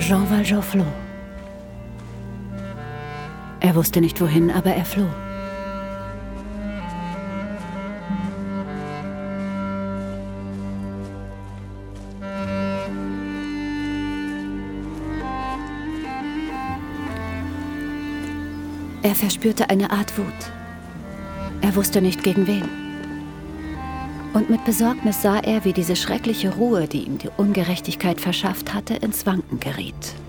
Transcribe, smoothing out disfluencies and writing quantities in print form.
Jean Valjean floh. Er wusste nicht wohin, aber er floh. Er verspürte eine Art Wut. Er wusste nicht gegen wen. Und mit Besorgnis sah er, wie diese schreckliche Ruhe, die ihm die Ungerechtigkeit verschafft hatte, ins Wanken geriet.